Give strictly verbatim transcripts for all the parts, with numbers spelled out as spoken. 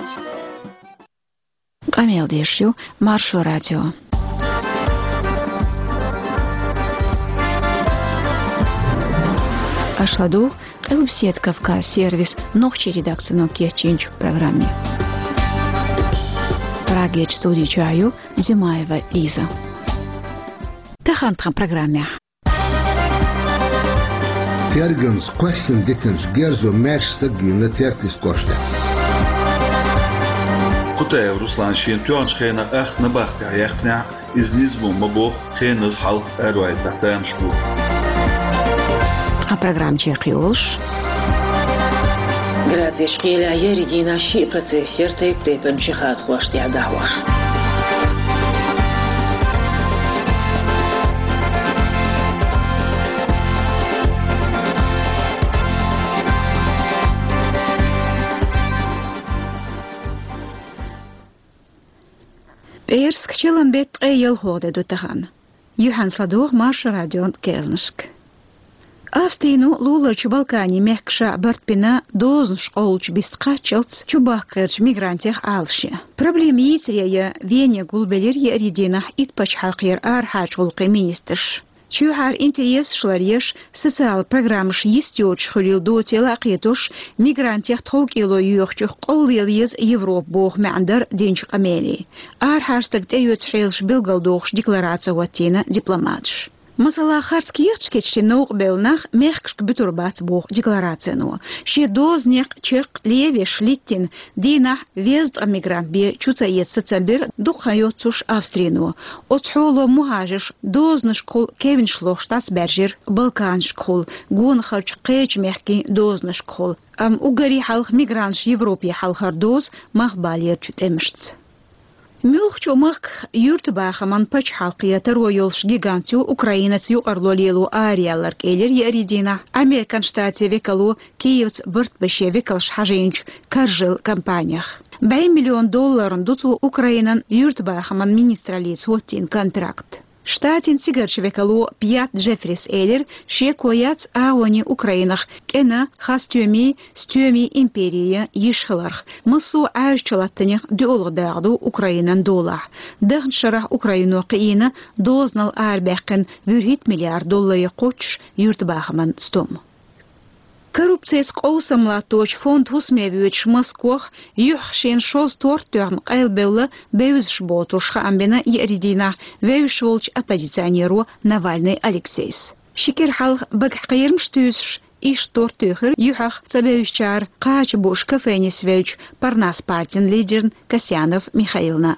Камел Дешью, Маршу радио. Ашладу, Элбсет Кавказ сервис, ногче редакция Nokia Чинч в программе. Прагеч студии Чаю, Зимаева Лиза. Тахантхан программе. Тергенс, Квастен Дикенс, Герзо, Мэш Стагина, Тертис Кошля. Кутаев Руслан Шин, Тюанш Хена, Эх, Набахти, Аяхтня, из Лизбу, Мабох, Хеназ, Халх, Эруай, Тахтаем Шку. А программа Чехиолш. Grazie Shkila, Yeridina, Shi, процессер, Тейп-Тейпен, Чехат, Хуаш, Тиадаваш. Eerst chillen bet eel hoorde doet te gaan. Johan Slador, Marsh Radio Kelnsk. Австрину лулач Балкани мехкша бартпина дозн школч бисткачелц чубахкерч мигрантех алши. Проблем yitreye Вене гулбелер еридинах итпач халқир архач улқи министрш. Чухар интерес шларьеш социал программш истёч хулил до телақетуш мигрантех токило юхчих қолил ез Европ бог мяндар денч амели. Архаштаг деют хилш билгалдохш декларация ватина дипломатш. Масала харскиерчкечти науqbelnach mechksk betурбац бог декларацияну. Ше дознех чек левеш литтин динах везд амигрант бе чуцаец соцабер духайотсуш Австрину. Отхоло мухажиш дознышкол кевиншлох штатсбержер Балканшкол гунхарч кеч мехки дознышкол. Ам угари халх мигрантш Европе халхар доз махбалер чутемшц. Мюлхчу мах юртбаха ман пач халқия роялш гигантю украинец ю арлолелу ариалар келер яридина Американ штате векалу Киевц быртбеше векалш хажинч каржил компаниях. Бай миллион долларн дуту Украинан юртбаха ман министралиц хоттин контракт. Штатин сигарч векалу пят Джеффрис Эйлер шекояц ауани Украинах кена хастюми стюми империя ешхларх. Мысу арчалаттынех дуолгдагду Украинан дола. Дагн шарах Украину киина дознал арбеккен вюрхит миллиард доллары коч юртбахман стом. Коррупциес қоусамла точ фонд хусмевич Москвах юхшин шоз тортёрн қайлбелла бевизш ботушха амбена еридина вевишволч оппозиционеру Навальный Алексейс. Шикер халх багқайрмштюш иш тортёхер юхах цабевичар қач буш кафенисвеч парнас партин лидерн Касьянов Михаилна.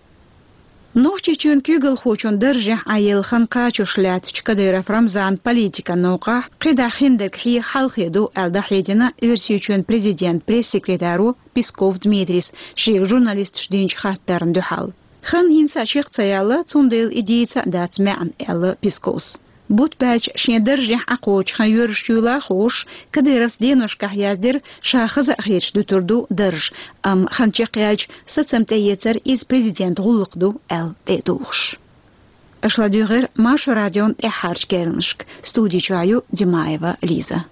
Нохчи чун кюгл хочун держи айел хан качушлят чкадыров Рамзан политика наука қида хиндерк хи халхеду элдахедина версию президент пресс-секретару Песков Дмитрис шик журналист ждинч хаттарн духал. Хан хинса чик цаяла цундел идейца дацмян элла Песковс. Бут бач шен держи акоч хан юршюла хош кадырас денушках яздер шахаза хеч дутурду держ ам хан чекяч сацамте ецер из президент гуллукду эл дедуш. Ашладюгер Маш радион эхарч керншк студии Чаю Димаева Лиза.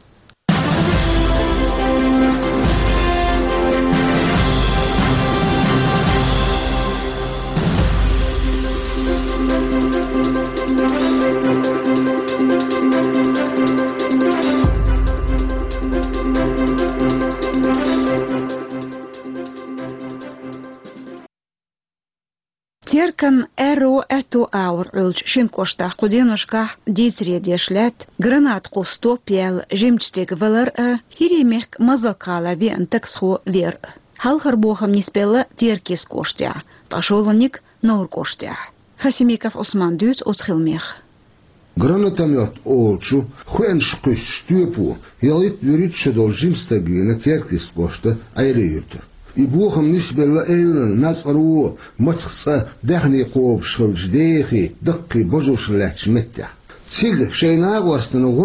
Теркан эро эту аур улч шинкошта куденушка дитре дешлет гранат кусто пел жемчтек валар хиремек мазалкала вен таксхо вер халхар бохам ниспела теркис коштя пошолник нор коштя Хасимиков Осман дют отхилмех Гранатомет олчу хwenшкус штюпу ялит юритше должим стабильно теркис кошта айреютер И бухам нисбелла эйлен нацару матхса дахни қооб шхыл ждейхи дыққи божуш ләч меття. Циг шейнагуастыны года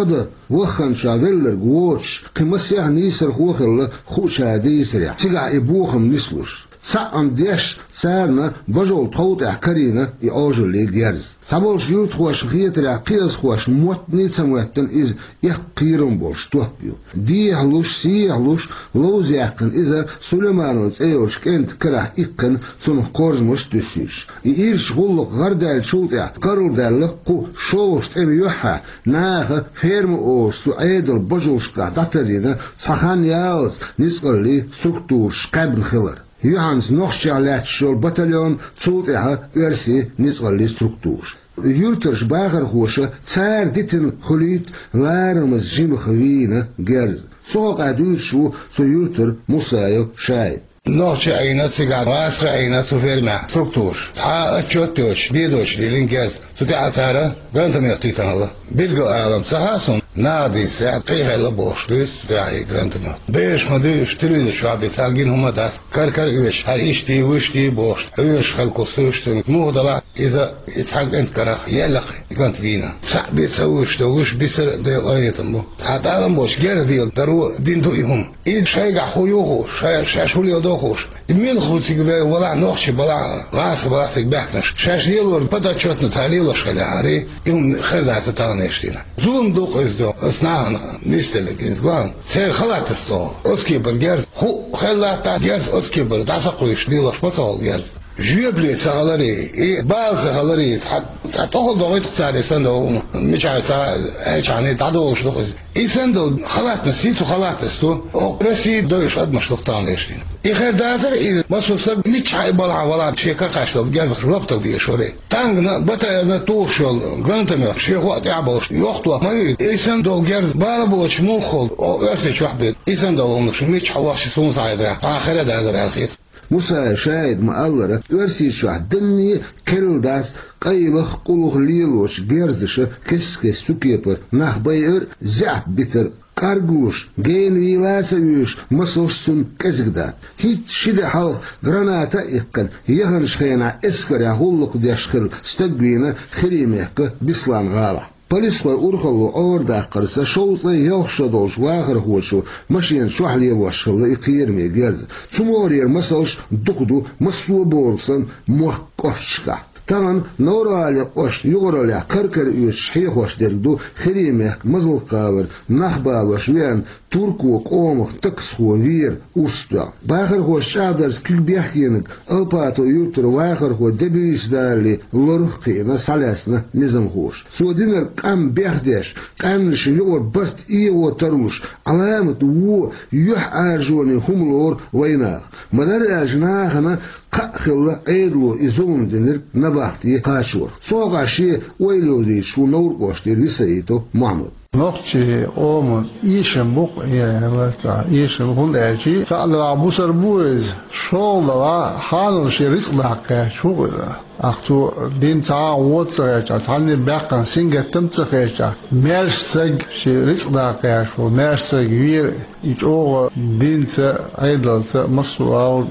وخن شاغلر غوش كمسيح نيسر خوخل خوشا ديسريا سيغا إبوخم نسلوش سعم ديش سارنا بجول توتع كرينا يأجل لي جرز سبولش يوت خوش خيترا قيس خوش موتني تموتن إز يقيرن بولش توبيو دي هلوش سي هلوش لوز يقن إذا سليمانوز ايوش كنت كره إقن سنخ كورزمش تسيش يإيرش غلق غردال شولتع قرل دالق قو شولشت ام يوحا ناخ فيرم اوش سو ايدل بجولشكا داترينا سخان ياوز نسقل لي ستركتور شقابن خلر Johans Nochtjalet shol bataljon zulteha ursi nisgalli struktuur. Julters bagerhoosje tsaar ditten geluid larmes jim gewine gerz. Zo gaat u zo zo julter musayo shai. نوع عينات سجاد راس عينات وفيلمع ستركتور ها اتشوتوش بيدوش لينجاز تدعى ثارة قرنت ميطيتنا الله بيلقوا عالم سهاسون نادي ساعد قيها لبوش دوس داعي قرنت ميط بيش مدوش تريد الشعب يتالقين هم داس كركر ايش هل اشتي وشتي بوش ايش خلقوا سوشتن مو ضلع اذا يتحق انت كراخ يلقي قرنت فينا ساعد بيتسوش دوش بيسر ديل ايتن بو تعالم بوش جير ديل درو دين دوئهم ايد شايقع خويوهو شاش هوليو دو خوش المين خوتي قبل ولا نوخش بلا راس بلاستيك بحنش شاش ديلور بدا شوتنا تعليل شغلاري يوم خلدا تتانيشتينا زوم دوق ازدو اسنان نيستلك انزغان سير خلات استو اسكي برجر هو خلاتا جرز اسكي بر داسقويش ديلوش بطول جرز جيبلي سغلري اي باز سغلري تاخذ ضغط تاعي سندو مش عارف ايش يعني تعدوش دوق اي سندو خلات نسيت وخلات استو رسي دوش قد مش تانيشتينا إخير دازر إذا مصوصب مش عيبالع ولا شيء كرقاشلو جازخ ربطو دي شوري تانغنا بتا توشل غرانتمي شي وقت يعبوش يوختو ما إيسان دول جرز بالبوش موخل أو أرسيش وحبيت إيسان دول مش مش حواش سون صايدرا آخر دازر الخيط موسى شاهد مألرة أرسيش وحدني كل داس قيلخ قلوخ ليلوش جرزش كس كس سكيبر نح بير زعب بتر Kargush, geen wielaasayush, masosun kezigda. Hit shide hal granata ikkan, yahan shkhena eskara hulluk deshkhil, stagwina khirimehka bislan gala. Poliswa urkhalu orda qarsa showtla yalshadolsh wagar hochu, mashin shwahli washkhil iqirmi gerz. Chumorier masosh duqdu maslu borsan muhqashka. Tagan Norali qosh yugorali karkar üç hihoş derdu xirimek mazıl qavır nahbaloş ven turku qomuq tıksxu vir usta baxır hoş adars külbehyenik alpato yurtur waxır ho debisdali lorxina salasna nizam hoş sodiner qam behdeş qamniş yugor bart iyi o taruş alamat wo yuh arjoni humlor wayna madar ajnahana قخل أيدلو إزوم دينر نباختي قاشور صوغاشي ويلودي شو نور قوشتي رسايتو محمد نقطة أومن إيشم بق يعني وقتا إيشم كل أشي سأل بوسر بوز شغل لا حال شيء رزق لحقه شغل أختو دين تا واتسرجع تاني بقى سينجا تمتخرجع مارس سج شيء رزق لحقه شو مارس سج وير يجوا دين تا أيضا تا مسؤول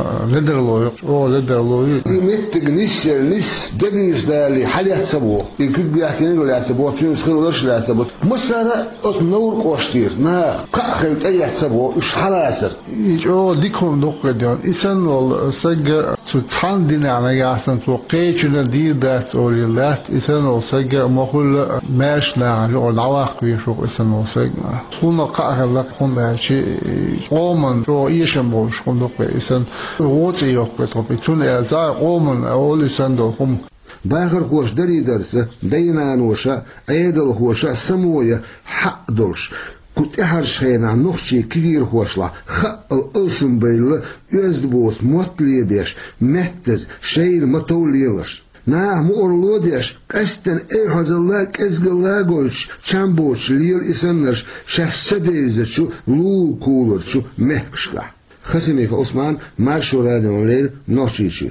لدرلو أو لدرلو يمت جنيس نيس دنيس ده اللي حد يحسبوه يكون بيحكي ولا يحسبوه شو يسخروا ولا شو يحسبوه مسألة أتنور قوشتير نا كأخذ أي يحسبوه إيش حلاسر يجوا ديكم نقدون إنسان وال سج تتحن دين على جاسن توقيتنا دي ذات أوليلات إنسان وال سج مقول ماش لا جو العواق بيشوف إنسان وال سج تكون قاعد لك كون شيء قومن جو إيشم بوش كون نقول إنسان واتي يقول تبي تون إزاي قومن أول إنسان دوم باخر خوش دري درسه دينان وشا أيدل خوشا سموية حق دلش كنت إحرش خينا نخشي كبير خوشلا خق الألسن بيلا يزدبوس موتلي بيش مهتز شير مطوليلش ناه مورلوديش قستن إيحوز الله كزغلا قولش چامبوش ليل إسنرش شخصة ديزشو لول كولرشو مهكشلا خسمي فعثمان مارشو راديون ليل نوشيشي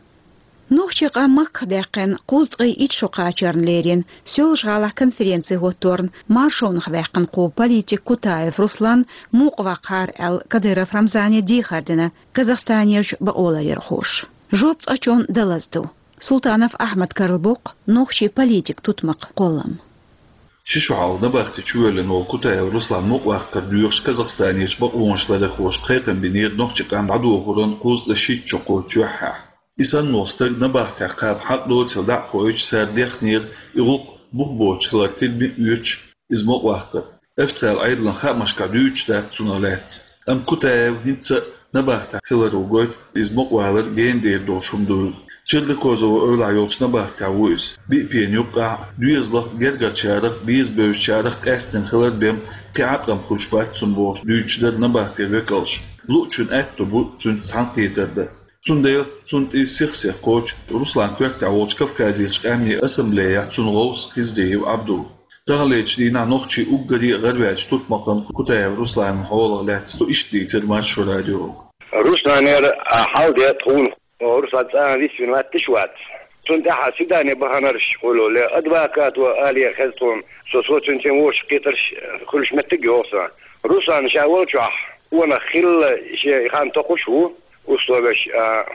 نوخشيق أمك داقن قوزدغي إتشو قاچرن ليرين سيولش غالا конференции غوتورن مارشون خواقن قو политик Кутаев Руслан موق وقار ال Кадыров Рамзане ديخاردنا Казахстанيش بأولارير خوش جوبت أچون دلزدو سلطانов Ахмад Карлбук نوخشي политик تутمق قولم ششعال نبختي شوالن والكتا ورسلان مقوق كرديوش كازاخستان يشبق ومشلده خوش قيقن بنير نوخشق عن عدو هورن قوز لشيت شقو جوحا إسان نوستر نبختي عقاب حق دو تلدع قويش سار ديخ نير يغوق بوخبوش خلاتير بي يوش إز مقوق افتسال أيضا خامش كرديوش دا تسونالات أم كتا ونيتس نبختي خلال وقويت إز مقوالر جين دير دوشم دول شرد كوزو أولع يوش نبختي عويز بي بين يقع دويزلق جرجة شارخ بيز بوش شارخ أستن خلال بيم كعقم خوشبات سنبوش دويتشدر نبختي ويكالش لوچون أتو بو سن تحنقيتر ده سنديل سنت إسيخسيخ كوش روسلان كوكتا ووش كفكازيخش أمني أسمبليا سنغوص خزديه وعبدو تغليش دينا نوخشي أقري غرواج توت مقام كتايا روسلان حوالة لاتستو إشتي ترماش راديو روسلان حال دي تخون روسلان تسان دي سنوات تشوات تنتحى سوداني بهانرش قولوا لا أدباكات وآلية خزتهم سوسو تنتين ووش قيترش كلش متقي وصا روسلان شاول شوح وانا خل شي خان تقوشو وصلوش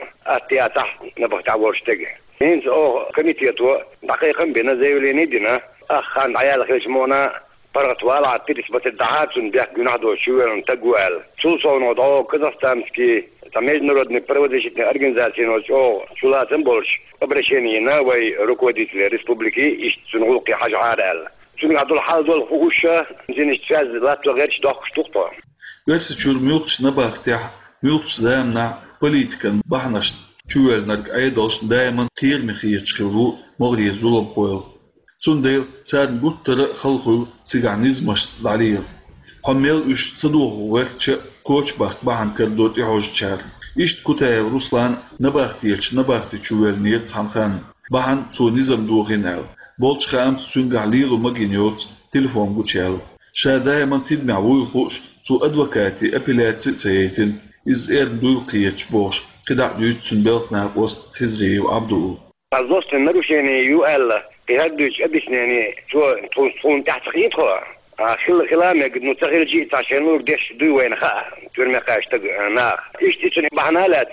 اتياتح نبغ تعورش تجي هينز او كميتيتو دقيقا بينا زي وليني دينا اخان عيال خلش مونا برغت والع تيرس بتدعات ونبيح جناحدو شوال تقوال سوسو نوضعو كازاخستانسكي تميز نرد نبرودشتني ارجنزاسيون او شولاتن بولش ابرشينينا وي ركوديت الريسبوبليكي ايش سنغلقي حاجه عارل سنغادو الحال دول خوشه زين اشتفاز لا تغيرش دوخ شتوقطه بس تشور ميوتش نبختح ميوتش زامنا بوليتيكا بحنشت شوال نرك ايدوش دائما قير مخيش خلو مغري ظلم قويل سنديل سان بوتر خلقو سيغانيزمش صداريل حميل اش صدوه وقتش كوش بخت بحن كردوت يحوش شار اشت كتايا روسلان نبختيلش نبختي شوال نيت حنخان بحن سو نظام دوغينال بولش خامت سنغاليل ومجينيوت تلفون بوشال شا دائما تدمع ويخوش سو أدوكاتي أبيلات سيتين إز إير دول قيتش بوش قدع ديوت سنبالك ناقوست خزري وعبدو الزوست النروش يعني يو ال قهدوش أبسن يعني تو تكون تحت خيطها خل خلامي قد نتغير جيت عشان نور ديش دوي وين خا تورمي قاش تق ناخ إيش تيجي بحنالات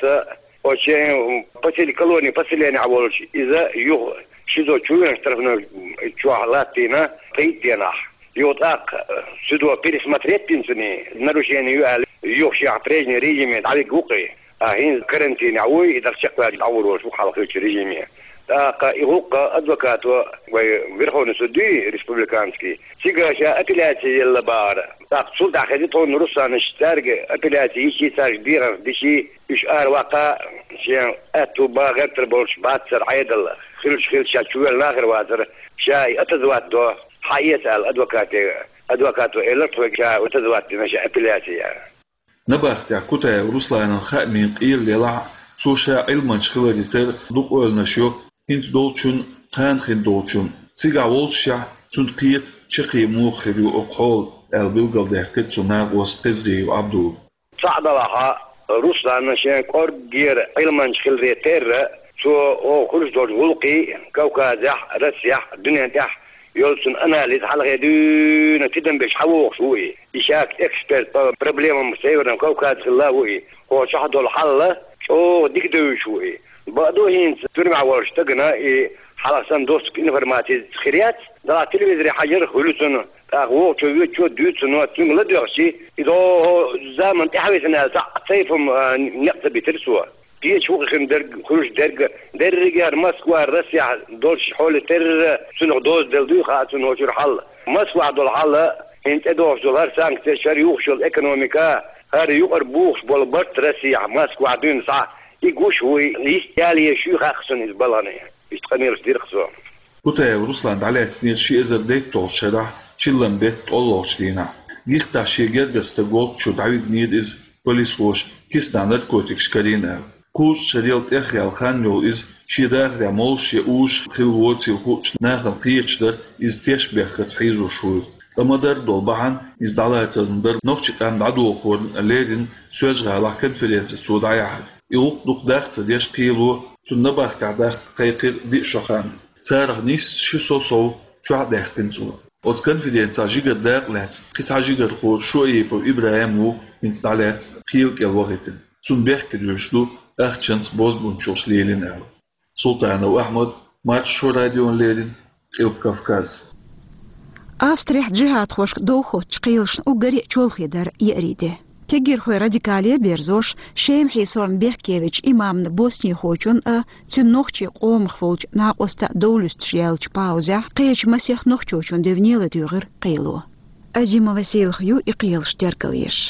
وشيء بسيل كلوني بسيل يعني عوالش إذا يو شيزو شوين اشترفنا شو حالاتنا قيدنا يوطاق سدوا بيرس ماتريتين سني نروشين يوال يوخشي عطريجني ريجيمي عليك وقي هين كرنتين عوي إذا شقوا العور وشو حلقة ريجيمي تاق يوق أدوكات ويرخون سدوي ريسبوبليكانسكي سيجاشا أبيلاتي يلا بار تاق سلطة خديتهم روسان اشتارج أبيلاتي يشي سارج ديرا دشي إشار واقع شيء أتو باغر تربولش باتسر عيدل خلش خلش شوال ناخر واتر شاي أتزوات دو حيسأل أدوكاتي أدوكاتو إلتوكا وتزوات نشأ أبيلاتي نبختي كتايا روسلان الخامين قيل ليلع سوشا علما شخلالي تر دوق أولنا شو هنت دولشون قان خين دولشون سيقع والشع سن قيت شقي موخري وأقول البلغل دهكت سناغ وستزري وعبدو صعد لها روسلان نشأ كورجير علما شخلالي تر سو أو خلش دول غلقي كوكازح رسيح دنيا تح يولسون أنا اللي تحلق يدون تدم بيش حوق شوي يشاك إكسبرت بروبليم مسيورنا كوكاد خلاوي هو شحدو الحل أو ديك دو شوي بعدو هين ترمع ورش تقنا حلق سن دوست إنفرماتي خيريات دا تلفزيون حجر خلوسون أغوغ شوي شو دوتون واتون لدوغشي إذا زمن تحويسنا سيفهم نقص بترسوا دي شوق خندرج خروج درج درج مسكوا الرسيا دولش حول تر سنو دوز دل دو خاتون وشر حل مسكوا دول حل انت دوش دولار سانك تشري يوخشل ايكونوميكا هر يقر بوخ بول برت رسيا مسكوا دون صح يقوش هو يستالي شو خاصن البلانه يستقنير دير خصو كوتا روسلاند على تنير شي ازر ديت طول شرح شلن بيت طولوش دينا جيختا شي جرجستغوت شو داويد نيد از بوليس ووش كيستاندر كوتيك شكارينا كوش شريلت إخي الخانيو إز شيداغ رامولش يأوش خلواتي وخوش ناخل قيتشدر إز تيشبيخ كتحيزو شوي أما در دولبحان إز دعلايت الندر نوخش قام دعدو خورن الليرين سوج غالح كنفرينسي سود عياحد يغوق دوق داخت ديش قيلو تنباخ كعداخت قيقير دي شخان سارغ نيس شو سو سو شو عداخ تنسو Od konferenza jigar daglat, qita jigar khor shoyib Ibrahim wo ins dalat qil kelwagit. Sun berke dusdu achchans bozbunchos lelin al. Sultan Ahmad March Show Radio Lelin Qil Kafkaz. أفستريح جهات خوش دوخوش قيلش أوغري چولخيدر يأريده تجير خوي راديكالية بيرزوش شيم حيصورن بيحكيوش إمام بوسني خوشون أ تنوخشي قوم خفولش ناقوستا دولست شيالش باوزع قيش مسيح نوخشوشون دفنيل ديغر قيلو أزيما وسيل خيو إقيلش تركليش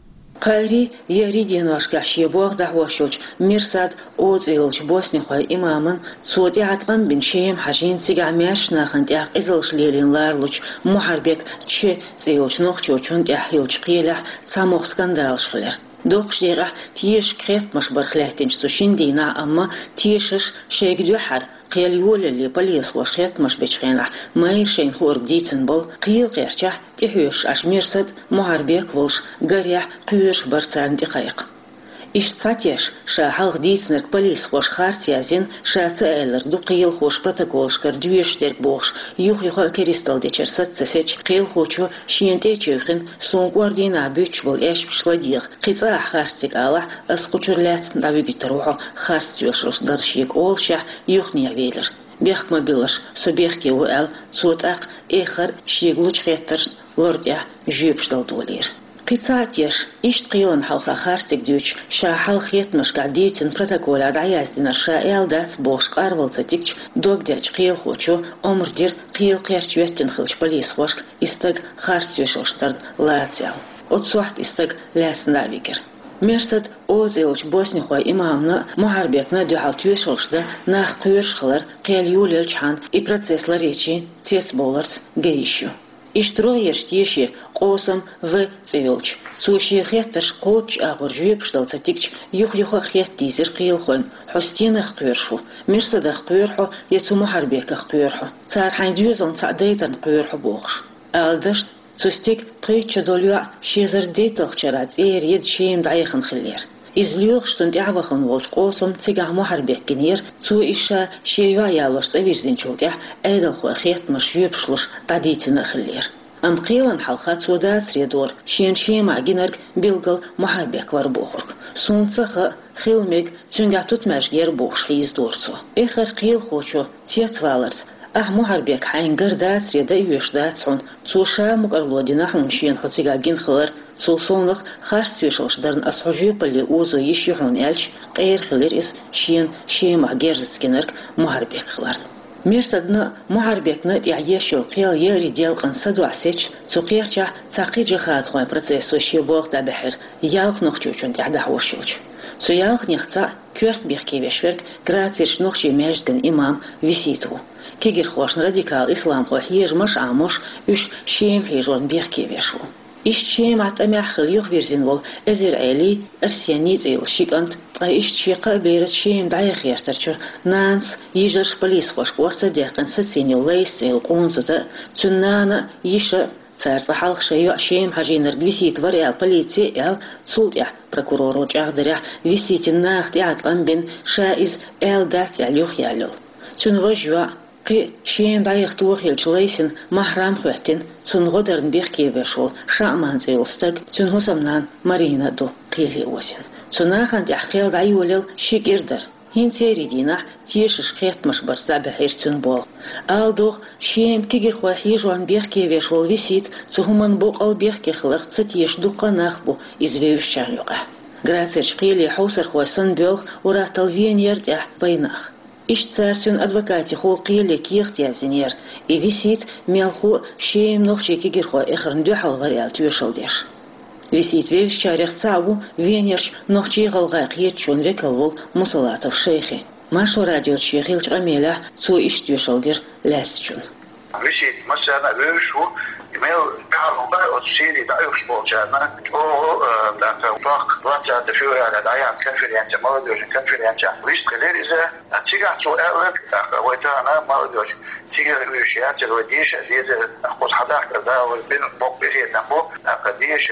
قاري يريدين واشكا شيبوغ دعوشوش مرساد اوز إلش بوسني خوي إمامن صوتي عتقن بن شيم حاجين سيقع مياش ناخن تياق إزلش ليلين لارلوش محاربك تشي سيلش نوخشوشون تياح يلش قيلح ساموخ سكندالش خلير دوخش ديغح تيش كريت مش برخلاتنش سوشين دينا أما تيشش شيك دوحر قيل يول اللي بليس وش خيت مش بيشخينح ما يشين خورق ديتن بل قيل قيرشح تيحوش أش ميرسد محاربك ولش قريح قيرش برسان دقايق إيش تاتيش شا حلق ديتنرك بليس وش خارت يازين شا تألر دو قيل خوش بروتوكولش كردويش ديرك بوخش يوخ يوخ كريستال ديچر ست تسيج قيل خوشو شينتي چوخين سون قواردينا بيوش بول إيش بشلاديغ قيطاع خارتك آلح أسقوچر لات دابي بيتروحو خارت يوشروس درشيك أول شح يوخ نيعويلر بيخ مبيلش سبيخ كيو أل صوتاق إخر شيغلوش خيتر لرديا جيبشدال دولير قيتاتيش إيش تقيلن حلقة خارتك دوش شا حلق يتمش قاعديتن بروتوكول عد عيازدنا شا إل دات بوش قارول تتيكش دوك ديش قيل خوشو عمر دير قيل قيرش يوتن خلش بليس وشك استق خارتيوش وشترد لاتيال отсуахт истаг лясна викер. Мерсад озелч босни хой имамна محاربекна дюхалтюшолшда нах кюршхлар кельюлелчхан и процесслар речи цец боларс гейшу. Иштроеш теши қосам в цевелч. Суши хетташ қоч агуржуе пшталца тикч юх юха хет дизер қилхон. Хустинах кюршу. Мерсадах кюрху яцу محاربеках кюрху. Цар хандюзон цадейтан кюрху бохш. Алдашт Сустик притча долюа шезер дейтах чарац эйр ед шеем дайхан хиллер. Излюх штунд явахан волч қосам цигах محاربек генер цу иша шеюа ялварс эвирзин чултях эйдал хуа хет маш юпшлуш тадитина хиллер. Ам қилан халха цуда средор шен шема генерг билгал محاربек вар бохург. Сунцаха хилмег цунгатут мәжгер бохш хиз дорцу. Эхар қил хочу тецваларц أح محاربك حين قردات ريدا يوشدات سون توشا مقرلودنا حنشين حتيجا جين خلر سلسونخ خارس يوشلش درن أصحجي باللي أوزو يشيحون إلش غير خلر إس شين شي مع جيرز كنرك محاربك خلرن ميرسدنا محاربكنا تعيش القيل يري ديال قنصدو عسيتش تقيرجع تاقيجي خات خوين بروسيس وشي بوغ تا بحر يالق نخجوشون تعدا حوشيلش سو يالق نيختا كورت بيخكي بيشورك غراتيش نخجي ماجدن إمام ويسيتو كيجر خوشن راديكال إسلام خو حير مش عاموش إش شيم حيجون بيحكي بيشو إش شيم عتمع خليوخ فيرزين وول أزير عالي أرسيانيت إيل شيك أنت إش شيقا بيرت شيم دعي خير ترشر نانس يجرش بليس خوش قورتا ديقن ستسيني وليس إيل قونزوتا تنانا يشا царца халх шею шеем хажинер висит варя полиция эл судья прокурор очахдыря виситин нахт ятлан бен шаиз эл дат ялюх ялюл чунгожва قي شين دايخ توخ يلجليسن محرام خواتين تون غدرن بيخكي بشول شامان زيلستك تون هسمنان مارينا دو قيلي وسن توناخن تحقيل دايولل شيكيردر هين تيريدينا تيشش خيت مش برزا بحير تون بول آلدوغ شيم كيجر خواحي جوان بيخكي بشول ويسيت تهمن بوقل بيخكي خلق تتيش دوقا ناخبو إزويوش شاريوغا غراتيش قيلي حوسر خواسن بيوغ وراتل فين يردح بيناخ إيش تارسون أدوكاتي خول قيل كيخت يا زنير إفيسيت ميلخو شيم نوخشي كيجر خو إخرن دو حل غريال تيوشل ديش ويسيت فيش شاريخ تعبو فينيرش نوخشي غلغاق يتشون ريكالول مصلاتف شيخي ماشو راديو تشيخيلش أميلح تو إيش تيوشل دير لاستشون ويسيت مثلا ويشو إيميل بحالهم بقى وتشيري دعيوش بوجانا أو لأنك فاق وانجا دفيو على دعيان كنفر ينجا مالدوش كنفر ينجا ويش تغير إذا تيجا تو أعلق ويتانا مالدوش تيجا ويشيات الوديش إذا أخوض حداك دا والبين بوق بيخي نمو قديش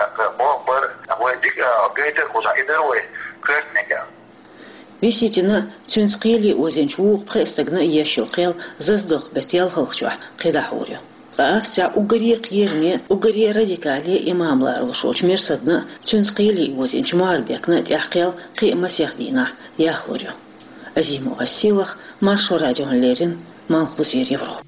بوق بر ويديك أبيت وزايدر ويكرتنك ويسيتنا تنسقيلي وزنش ووق بخيستقنا إياشو قيل ززدق بتيال خلقشوح قيدا حوريو فأفتع أقري قيرني أقري راديكالي إمام لارلشوش ميرسدنا تنسقيلي وزنش محاربكنا تحقيل قيم مسيح دينا ياخلوريو أزيمو السيلخ ماشو راديو ليرين مالخ بزير يفرو